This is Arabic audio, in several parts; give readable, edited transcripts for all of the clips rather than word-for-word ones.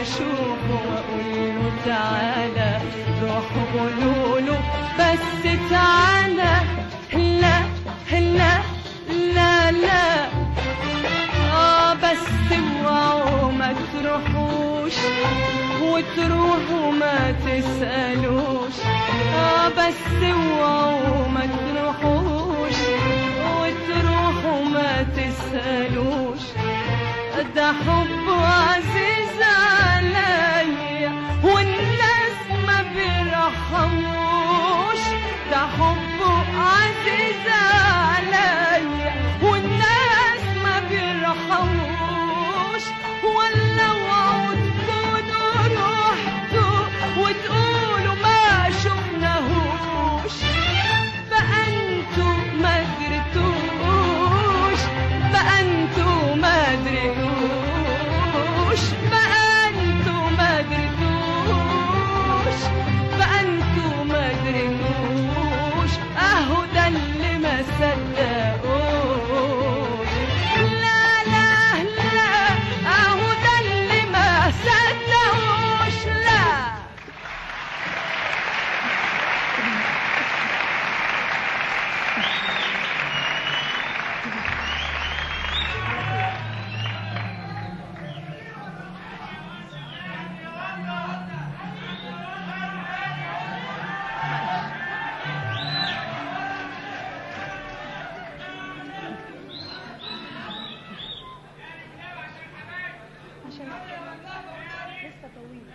اشوفه واقول له تعالى، روحوا قولوا له بس تعالى. لا لا لا لا بس اوعوا ما تروحوش وتروحوا ما تسألوش. بس اوعوا ما تروحوش وتروحوا ما تسألوش. ده حب عزيز عليا والناس ما بيرحموش. ده حب عزيز عليا والناس ما بيرحموش. ولا اوعوا تكونوا روحتوا وتقولوا ما شفناهوش. بقى انتوا ما درتوش، بقى انتوا ما درتوش، بقى انتوا ما درتوش، بقى انتوا ما درتوش. اهو ده اللي ما صدقوش. لا لا لا اهو ده اللي ما صدقوش. لا عشان لسه طويل.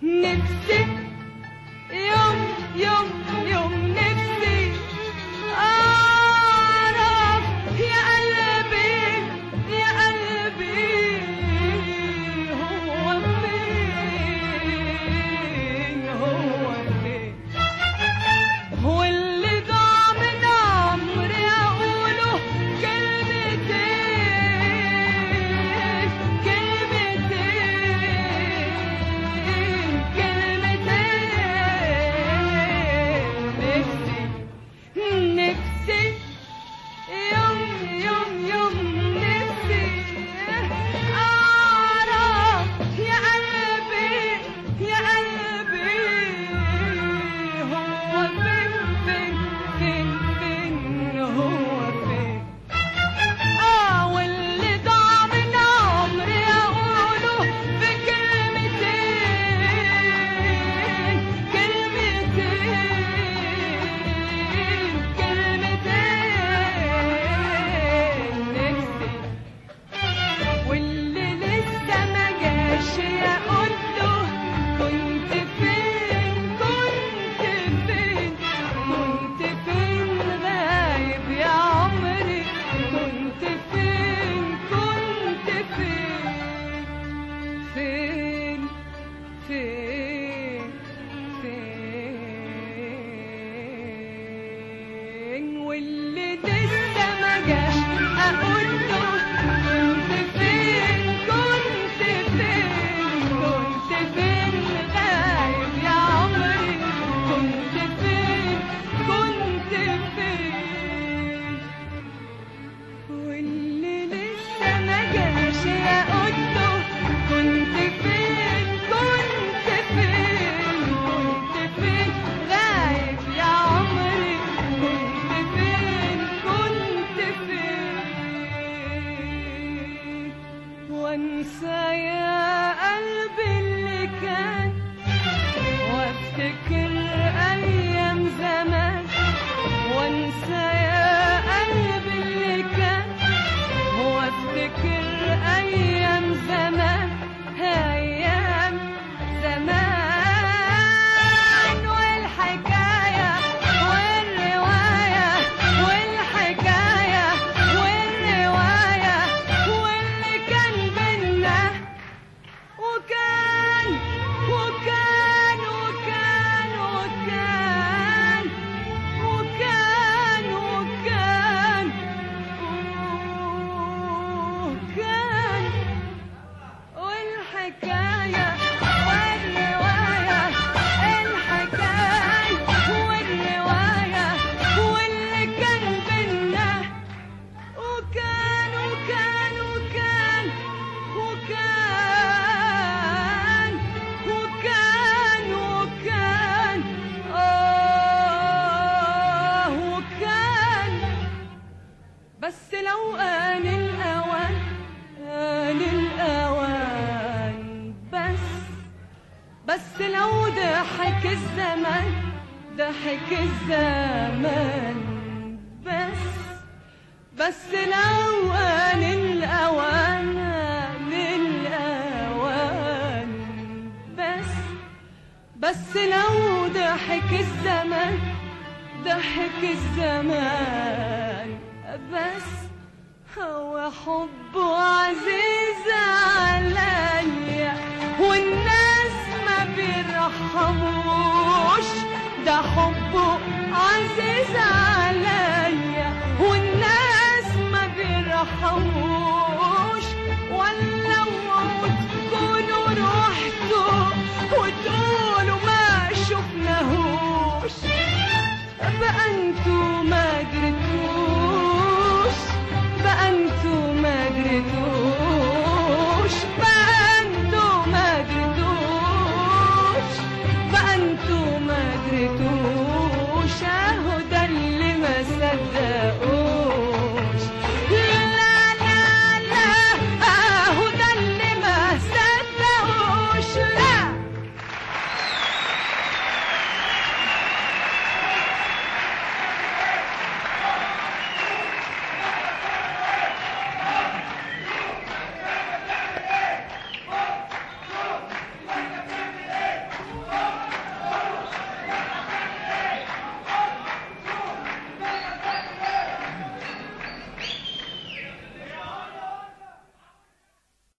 نفسي يوم يوم يوم نفسي أعرف يا قلبي يا قلبي هو فين هو فين واللي ضاع من عمري أقوله كلمتين كلمتين كلمتين نفسي يوم يوم يوم نفسي أعرف يا قلبي يا قلبي هو فين فين فين فين هو فين واللي ضاع من عمري أقوله في كلمتين كلمتين كلمتين نفسي واللي لسه ما جاش أقوله كنت فين كنت فين كنت فين غايب يا عمري كنت فين كنت فين فين فين واللي لسه ما جاش أقوله كنت فين كنت فين كنت فين غايب يا عمري كنت فين كنت فين واللي لسه ما جاش أقوله كنت فين كنت فين كنت فين غايب يا عمري كنت فين كنت فين وانسى يا قلبي اللي كان وافتكر ايام زمان وانسى يا قلبي اللي كان وافتكر ايام زمان ايام زمان والحكايه والروايه والحكايه والروايه واللي كان بينا وكان وكان وكان وكان وكان وكان وكان والحكاية والرواية الحكاية والرواية واللي كان بينا وكان وكان وكان وكان وكان وكان وكان بس لو آن الأوان آن الأوان بس لو ضحك الزمان ضحك الزمان بس لو آن الأوان آن الأوان بس لو ضحك الزمان ضحك الزمان بس هو حبه عزيز عليا والناس ما بيرحموش ده حبه عزيز عليا والناس ما بيرحموش